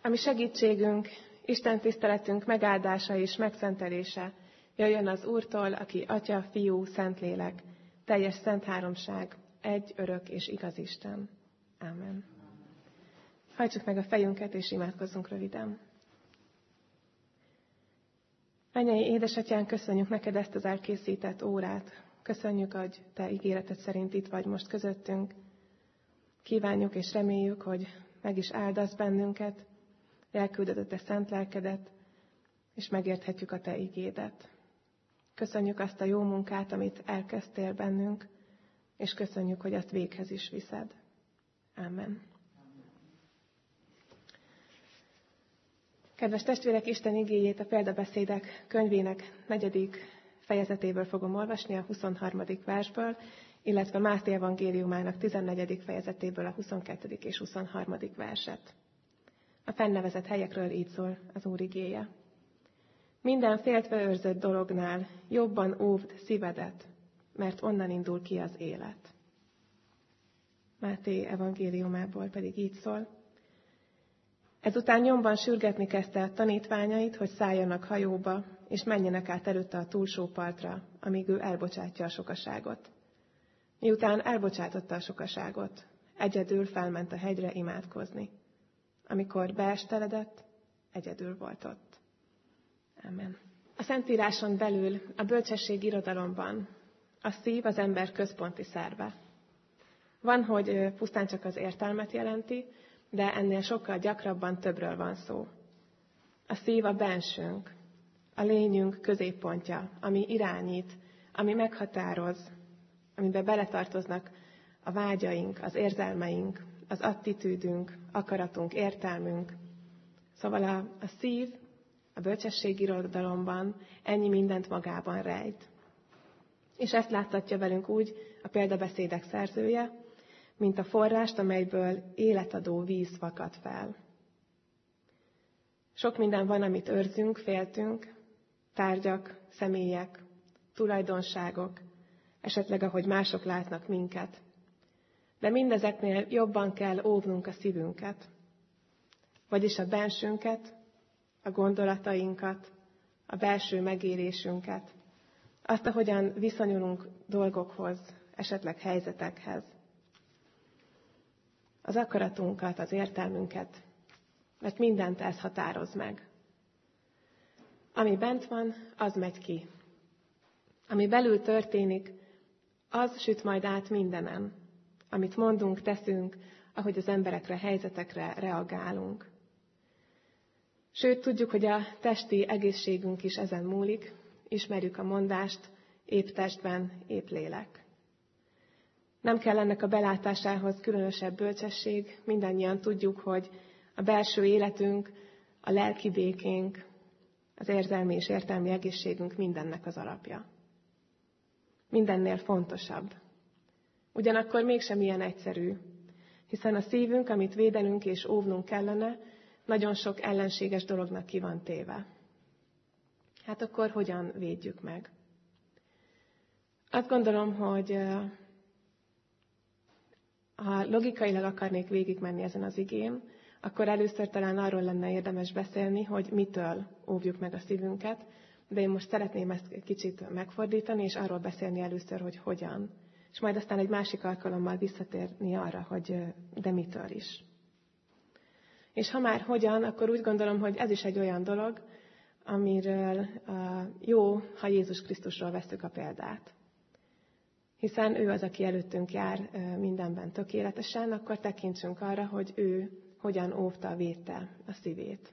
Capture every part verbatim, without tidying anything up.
Ami segítségünk, Isten tiszteletünk megáldása és megszentelése jöjjön az Úrtól, aki Atya, Fiú, Szentlélek, teljes szent háromság, egy örök és igaz Isten. Ámen. Hajtsuk meg a fejünket, és imádkozzunk röviden. Mennyei édesatyánk, köszönjük neked ezt az elkészített órát. Köszönjük, hogy te ígéreted szerint itt vagy most közöttünk. Kívánjuk és reméljük, hogy meg is áldasz bennünket, elküldöd a te szent lelkedet, és megérthetjük a te igédet. Köszönjük azt a jó munkát, amit elkezdtél bennünk, és köszönjük, hogy azt véghez is viszed. Ámen. Kedves testvérek, Isten igéjét a példabeszédek könyvének negyedik fejezetéből fogom olvasni, a huszonharmadik versből, illetve Máté evangéliumának tizennegyedik fejezetéből a huszonkettedik és huszonharmadik verset. A fennevezett helyekről így szól az Úr igéje. Minden féltve őrzött dolognál jobban óvd szívedet, mert onnan indul ki az élet. Máté evangéliumából pedig így szól. Ezután nyomban sürgetni kezdte a tanítványait, hogy szálljanak hajóba, és menjenek át előtte a túlsó partra, amíg ő elbocsátja a sokaságot. Miután elbocsátotta a sokaságot, egyedül felment a hegyre imádkozni. Amikor beesteledett, egyedül volt ott. Amen. A Szentíráson belül, a bölcsesség irodalomban a szív az ember központi szerve. Van, hogy pusztán csak az értelmet jelenti, de ennél sokkal gyakrabban többről van szó. A szív a bensőnk, a lényünk középpontja, ami irányít, ami meghatároz, amiben beletartoznak a vágyaink, az érzelmeink, az attitűdünk, akaratunk, értelmünk. Szóval a, a szív a bölcsesség irodalomban ennyi mindent magában rejt. És ezt láttatja velünk úgy a példabeszédek szerzője, mint a forrást, amelyből életadó víz fakad fel. Sok minden van, amit őrzünk, féltünk, tárgyak, személyek, tulajdonságok, esetleg ahogy mások látnak minket. De mindezeknél jobban kell óvnunk a szívünket, vagyis a bensőnket, a gondolatainkat, a belső megélésünket, azt, ahogyan viszonyulunk dolgokhoz, esetleg helyzetekhez. Az akaratunkat, az értelmünket, mert mindent ez határoz meg. Ami bent van, az megy ki. Ami belül történik, az süt majd át mindenen, amit mondunk, teszünk, ahogy az emberekre, helyzetekre reagálunk. Sőt, tudjuk, hogy a testi egészségünk is ezen múlik, ismerjük a mondást, épp testben, épp lélek. Nem kell ennek a belátásához különösebb bölcsesség, mindannyian tudjuk, hogy a belső életünk, a lelki békénk, az érzelmi és értelmi egészségünk mindennek az alapja. Mindennél fontosabb. Ugyanakkor mégsem ilyen egyszerű, hiszen a szívünk, amit védenünk és óvnunk kellene, nagyon sok ellenséges dolognak ki van téve. Hát akkor hogyan védjük meg? Azt gondolom, hogy ha logikailag akarnék végigmenni ezen az igén, akkor először talán arról lenne érdemes beszélni, hogy mitől óvjuk meg a szívünket, de én most szeretném ezt kicsit megfordítani, és arról beszélni először, hogy hogyan. És majd aztán egy másik alkalommal visszatérni arra, hogy de mitől is. És ha már hogyan, akkor úgy gondolom, hogy ez is egy olyan dolog, amiről jó, ha Jézus Krisztusról vesszük a példát. Hiszen ő az, aki előttünk jár mindenben tökéletesen, akkor tekintsünk arra, hogy ő hogyan óvta, védte a szívét.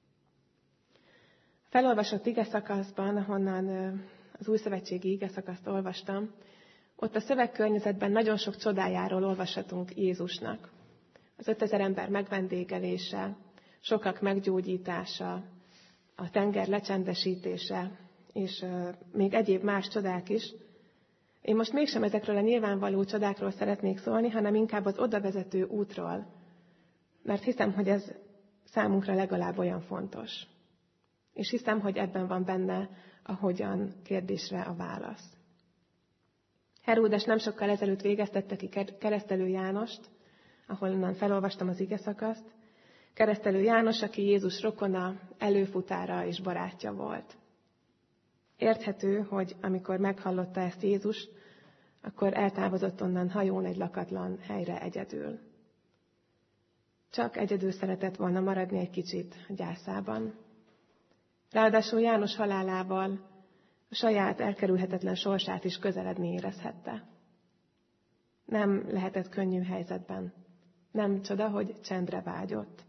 Felolvasott igeszakaszban, ahonnan az újszövetségi igeszakaszt olvastam, ott a szövegkörnyezetben nagyon sok csodájáról olvashatunk Jézusnak. Az ötezer ember megvendégelése, sokak meggyógyítása, a tenger lecsendesítése, és még egyéb más csodák is. Én most mégsem ezekről a nyilvánvaló csodákról szeretnék szólni, hanem inkább az odavezető útról, mert hiszem, hogy ez számunkra legalább olyan fontos. És hiszem, hogy ebben van benne a hogyan kérdésre a válasz. Heródes nem sokkal ezelőtt végeztette ki keresztelő Jánost, ahol onnan felolvastam az igeszakaszt, Keresztelő János, aki Jézus rokona, előfutára és barátja volt. Érthető, hogy amikor meghallotta ezt Jézus, akkor eltávozott onnan hajón egy lakatlan helyre egyedül. Csak egyedül szeretett volna maradni egy kicsit a gyászában. Ráadásul János halálával a saját elkerülhetetlen sorsát is közeledni érezhette. Nem lehetett könnyű helyzetben. Nem csoda, hogy csendre vágyott.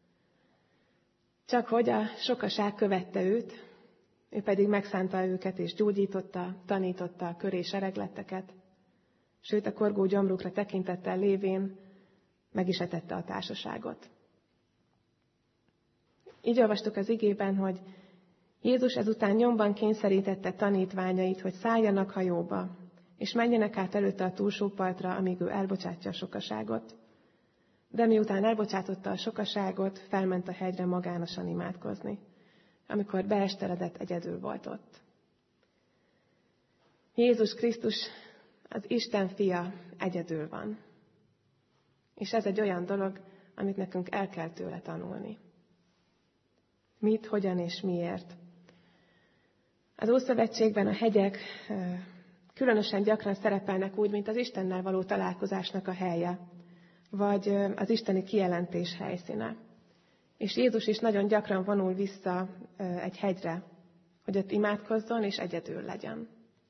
Csak hogy a sokaság követte őt, ő pedig megszánta őket és gyógyította, tanította a köré seregletteket, sőt a korgó gyomrukra tekintettel lévén meg is etette a társaságot. Így olvastuk az igében, hogy Jézus ezután nyomban kényszerítette tanítványait, hogy szálljanak hajóba, és menjenek át előtte a túlsó partra, amíg ő elbocsátja a sokaságot. De miután elbocsátotta a sokaságot, felment a hegyre magánosan imádkozni, amikor beesteredett, egyedül volt ott. Jézus Krisztus, az Isten fia, egyedül van. És ez egy olyan dolog, amit nekünk el kell tőle tanulni. Mit, hogyan és miért. Az Ószövetségben a hegyek különösen gyakran szerepelnek úgy, mint az Istennel való találkozásnak a helye, vagy az isteni kijelentés helyszíne. És Jézus is nagyon gyakran vonul vissza egy hegyre, hogy ott imádkozzon és egyedül legyen.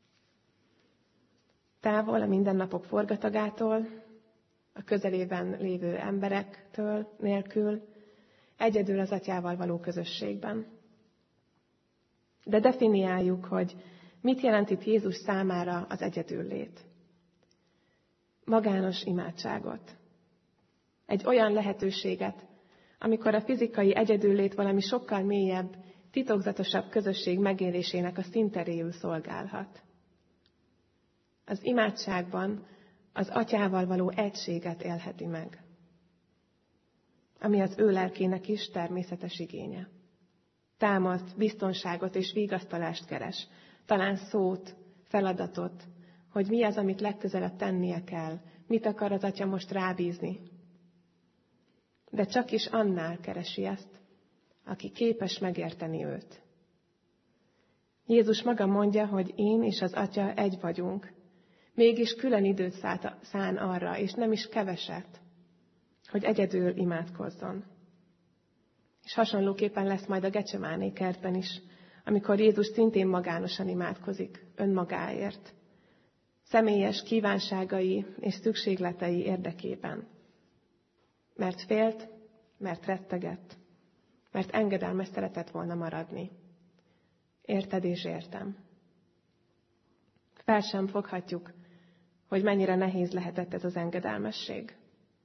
Távol a mindennapok forgatagától, a közelében lévő emberektől nélkül, egyedül az Atyával való közösségben. De definiáljuk, hogy mit jelent itt Jézus számára az egyedüllét. Magános imádságot. Egy olyan lehetőséget, amikor a fizikai egyedüllét valami sokkal mélyebb, titokzatosabb közösség megélésének a színteréül szolgálhat. Az imádságban az Atyával való egységet élheti meg, ami az ő lelkének is természetes igénye. Támaszt, biztonságot és vigasztalást keres, talán szót, feladatot, hogy mi az, amit legközelebb tennie kell, mit akar az Atya most rábízni. De csak is annál keresi ezt, aki képes megérteni őt. Jézus maga mondja, hogy én és az Atya egy vagyunk, mégis külön időt szán arra, és nem is keveset, hogy egyedül imádkozzon. És hasonlóképpen lesz majd a Gecsemáné kertben is, amikor Jézus szintén magánosan imádkozik önmagáért, személyes kívánságai és szükségletei érdekében. Mert félt, mert rettegett, mert engedelmes szeretett volna maradni. Érted és értem. Fel sem foghatjuk, hogy mennyire nehéz lehetett ez az engedelmesség.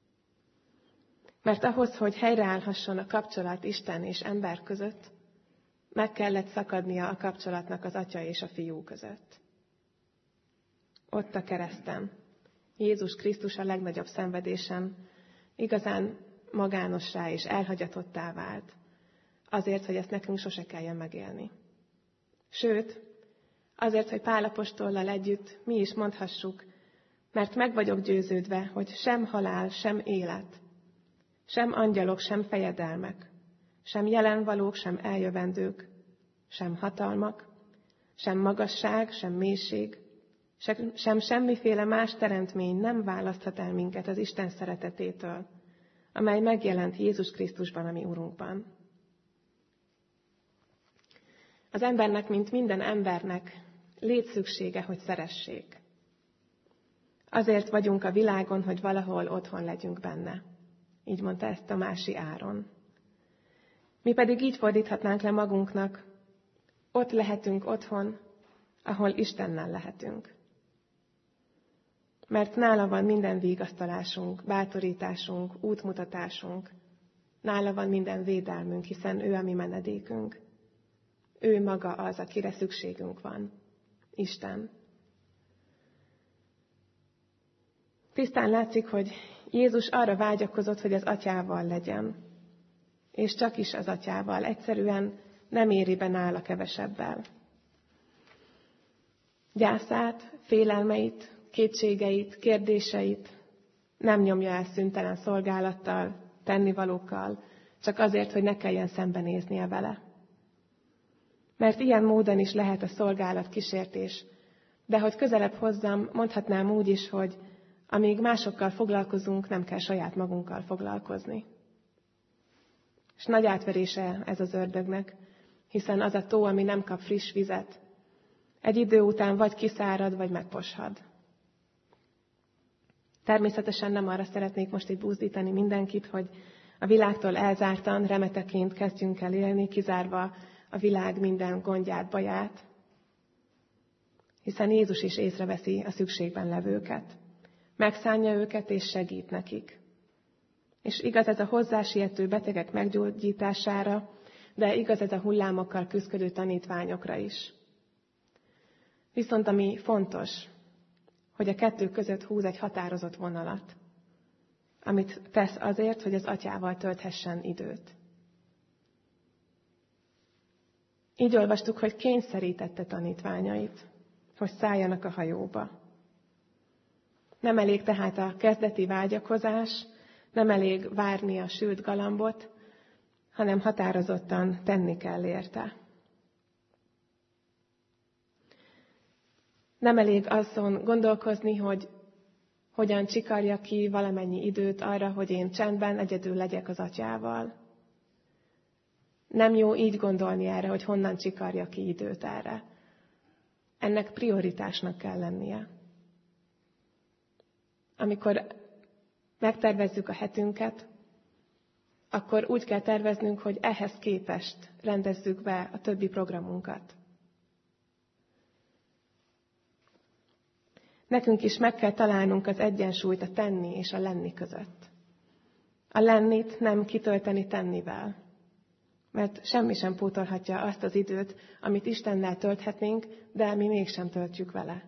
Mert ahhoz, hogy helyreállhasson a kapcsolat Isten és ember között, meg kellett szakadnia a kapcsolatnak az Atya és a Fiú között. Ott a kereszten, Jézus Krisztus a legnagyobb szenvedésen igazán magánossá és elhagyatottá vált, azért, hogy ezt nekünk sose kelljen megélni. Sőt, azért, hogy Pál apostollal együtt mi is mondhassuk, mert meg vagyok győződve, hogy sem halál, sem élet, sem angyalok, sem fejedelmek, sem jelenvalók, sem eljövendők, sem hatalmak, sem magasság, sem mélység, sem semmiféle más teremtmény nem választhat el minket az Isten szeretetétől, amely megjelent Jézus Krisztusban, a mi Urunkban. Az embernek, mint minden embernek, létszüksége, hogy szeressék. Azért vagyunk a világon, hogy valahol otthon legyünk benne. Így mondta ezt Tamási Áron. Mi pedig így fordíthatnánk le magunknak, ott lehetünk otthon, ahol Istennel lehetünk. Mert nála van minden vigasztalásunk, bátorításunk, útmutatásunk. Nála van minden védelmünk, hiszen ő a mi menedékünk. Ő maga az, akire szükségünk van. Isten. Tisztán látszik, hogy Jézus arra vágyakozott, hogy az Atyával legyen. És csak is az Atyával. Egyszerűen nem éri be nála kevesebbel. Gyászát, félelmeit, kétségeit, kérdéseit nem nyomja el szüntelen szolgálattal, tennivalókkal, csak azért, hogy ne kelljen szembenéznie vele. Mert ilyen módon is lehet a szolgálat kísértés. De hogy közelebb hozzam, mondhatnám úgy is, hogy amíg másokkal foglalkozunk, nem kell saját magunkkal foglalkozni. És nagy átverése ez az ördögnek, hiszen az a tó, ami nem kap friss vizet, egy idő után vagy kiszárad, vagy megposhad. Természetesen nem arra szeretnék most itt buzdítani mindenkit, hogy a világtól elzártan, remeteként kezdjünk el élni, kizárva a világ minden gondját, baját, hiszen Jézus is észreveszi a szükségben levőket. Megszánja őket és segít nekik. És igaz ez a hozzá-siető betegek meggyógyítására, de igaz ez a hullámokkal küzdködő tanítványokra is. Viszont ami fontos, hogy a kettő között húz egy határozott vonalat, amit tesz azért, hogy az atyával tölthessen időt. Így olvastuk, hogy kényszerítette tanítványait, hogy szálljanak a hajóba. Nem elég tehát a kezdeti vágyakozás, nem elég várni a sült galambot, hanem határozottan tenni kell érte. Nem elég azon gondolkozni, hogy hogyan csikarja ki valamennyi időt arra, hogy én csendben egyedül legyek az atyával. Nem jó így gondolni erre, hogy honnan csikarja ki időt erre. Ennek prioritásnak kell lennie. Amikor megtervezzük a hetünket, akkor úgy kell terveznünk, hogy ehhez képest rendezzük be a többi programunkat. Nekünk is meg kell találnunk az egyensúlyt a tenni és a lenni között. A lennit nem kitölteni tennivel, mert semmi sem pótolhatja azt az időt, amit Istennel tölthetnénk, de mi mégsem töltjük vele.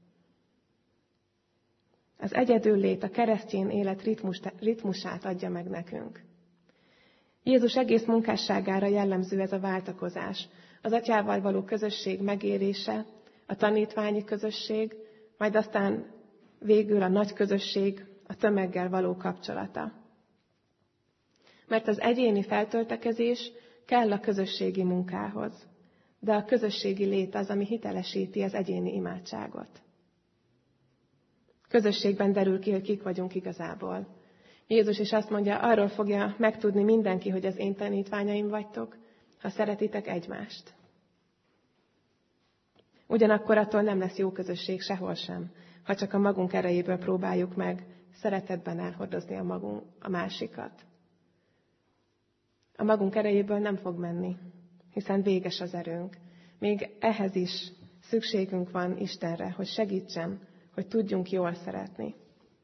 Az egyedüllét, a keresztény élet ritmusát adja meg nekünk. Jézus egész munkásságára jellemző ez a váltakozás, az atyával való közösség megérése, a tanítványi közösség, majd aztán végül a nagy közösség, a tömeggel való kapcsolata. Mert az egyéni feltöltekezés kell a közösségi munkához, de a közösségi lét az, ami hitelesíti az egyéni imádságot. Közösségben derül ki, hogy kik vagyunk igazából. Jézus is azt mondja, arról fogja megtudni mindenki, hogy az én tanítványaim vagytok, ha szeretitek egymást. Ugyanakkor attól nem lesz jó közösség sehol sem, ha csak a magunk erejéből próbáljuk meg szeretetben elhordozni a, magunk, a másikat. A magunk erejéből nem fog menni, hiszen véges az erőnk. Még ehhez is szükségünk van Istenre, hogy segítsen, hogy tudjunk jól szeretni.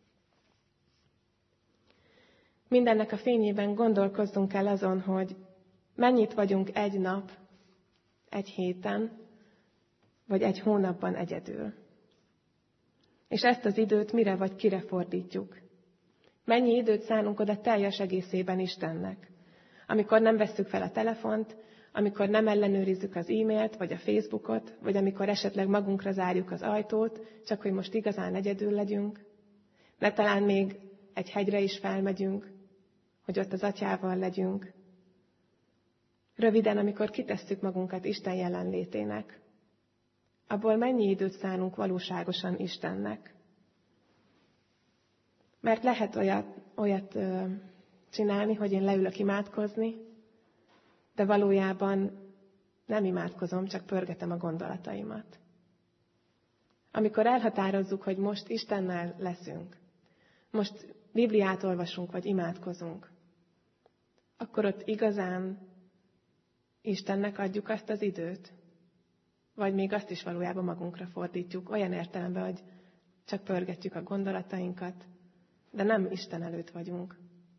Mindennek a fényében gondolkozzunk el azon, hogy mennyit vagyunk egy nap, egy héten, vagy egy hónapban egyedül. És ezt az időt mire vagy kire fordítjuk? Mennyi időt szánunk oda teljes egészében Istennek? Amikor nem vesszük fel a telefont, amikor nem ellenőrizzük az e-mailt, vagy a Facebookot, vagy amikor esetleg magunkra zárjuk az ajtót, csak hogy most igazán egyedül legyünk. De talán még egy hegyre is felmegyünk, hogy ott az atyával legyünk. Röviden, amikor kitesszük magunkat Isten jelenlétének, abból mennyi időt szánunk valóságosan Istennek? Mert lehet olyat, olyat ö, csinálni, hogy én leülök imádkozni, de valójában nem imádkozom, csak pörgetem a gondolataimat. Amikor elhatározzuk, hogy most Istennel leszünk, most Bibliát olvasunk, vagy imádkozunk, akkor ott igazán Istennek adjuk azt az időt, vagy még azt is valójában magunkra fordítjuk, olyan értelemben, hogy csak pörgetjük a gondolatainkat, de nem Isten előtt vagyunk.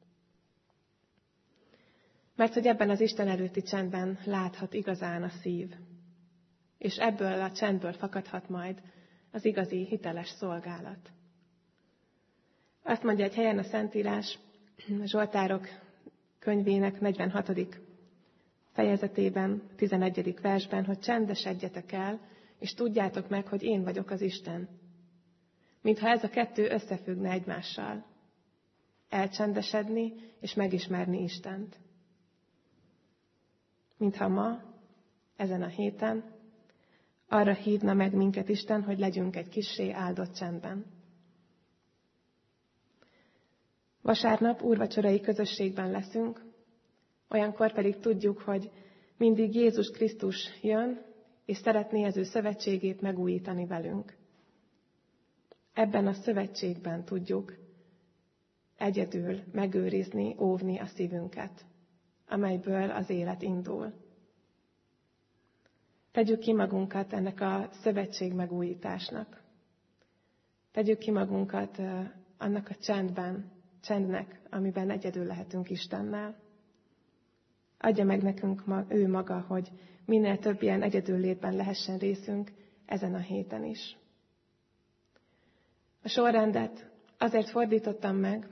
Mert hogy ebben az Isten előtti csendben láthat igazán a szív, és ebből a csendből fakadhat majd az igazi, hiteles szolgálat. Azt mondja egy helyen a Szentírás, a Zsoltárok könyvének negyvenhatodik fejezetében, tizenegyedik versben, hogy csendesedjetek el, és tudjátok meg, hogy én vagyok az Isten. Mintha ez a kettő összefüggne egymással. Elcsendesedni és megismerni Istent. mintha ma, ezen a héten arra hívna meg minket Isten, hogy legyünk egy kissé áldott csendben. Vasárnap úrvacsorai közösségben leszünk, olyankor pedig tudjuk, hogy mindig Jézus Krisztus jön, és szeretné az ő szövetségét megújítani velünk. Ebben a szövetségben tudjuk egyedül megőrizni, óvni a szívünket, amelyből az élet indul. Tegyük ki magunkat ennek a szövetség megújításnak. Tegyük ki magunkat annak a csendben, csendnek, amiben egyedül lehetünk Istennel. Adja meg nekünk ő maga, hogy minél több ilyen egyedül létben lehessen részünk ezen a héten is. A sorrendet azért fordítottam meg,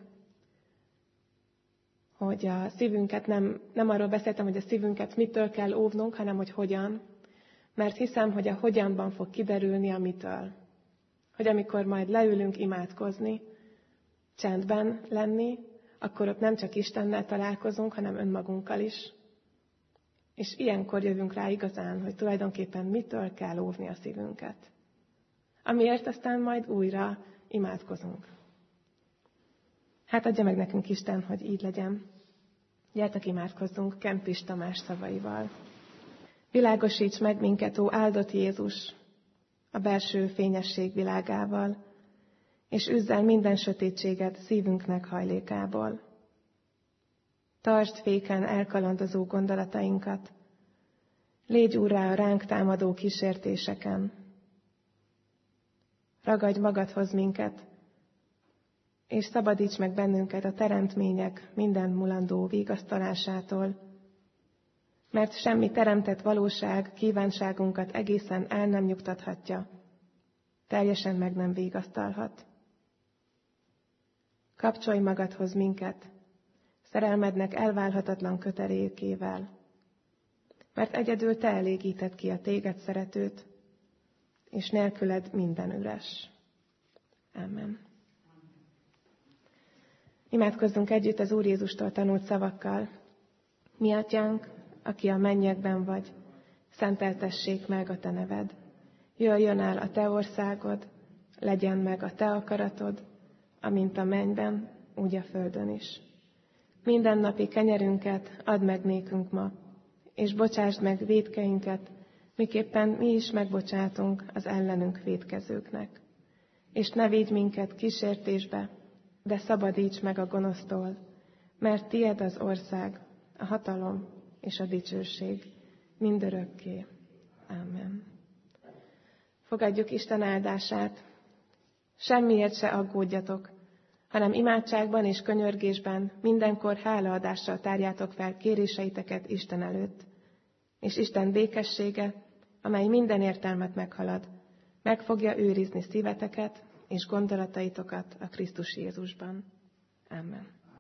hogy a szívünket nem, nem arról beszéltem, hogy a szívünket mitől kell óvnunk, hanem hogy hogyan. Mert hiszem, hogy a hogyanban fog kiderülni a mitől. Hogy amikor majd leülünk imádkozni, csendben lenni, akkor ott nem csak Istennel találkozunk, hanem önmagunkkal is. És ilyenkor jövünk rá igazán, hogy tulajdonképpen mitől kell óvni a szívünket. Amiért aztán majd újra imádkozunk. Hát adja meg nekünk Isten, hogy így legyen. Gyertek imádkozzunk Kempis Tamás szavaival. Világosíts meg minket, ó áldott Jézus, a belső fényesség világával, és üzz el minden sötétséget szívünknek hajlékából. Tartsd féken elkalandozó gondolatainkat, légy úrrá a ránk támadó kísértéseken. Ragadj magadhoz minket, és szabadíts meg bennünket a teremtmények minden mulandó vigasztalásától, mert semmi teremtett valóság kívánságunkat egészen el nem nyugtathatja, teljesen meg nem vigasztalhat. Kapcsolj magadhoz minket, szerelmednek elválhatatlan kötelékével, mert egyedül te elégíted ki a téged szeretőt, és nélküled minden üres. Amen. Imádkozzunk együtt az Úr Jézustól tanult szavakkal. Mi atyánk, aki a mennyekben vagy, szenteltessék meg a te neved. Jöjjön el a te országod, legyen meg a te akaratod, amint a mennyben, úgy a földön is. Mindennapi kenyerünket add meg nékünk ma, és bocsásd meg vétkeinket, miképpen mi is megbocsátunk az ellenünk vétkezőknek. És ne védj minket kísértésbe, de szabadíts meg a gonosztól, mert tied az ország, a hatalom és a dicsőség mindörökké. Amen. Fogadjuk Isten áldását. Semmiért se aggódjatok, hanem imádságban és könyörgésben mindenkor hálaadással tárjátok fel kéréseiteket Isten előtt. És Isten békessége, amely minden értelmet meghalad, meg fogja őrizni szíveteket és gondolataitokat a Krisztus Jézusban. Amen.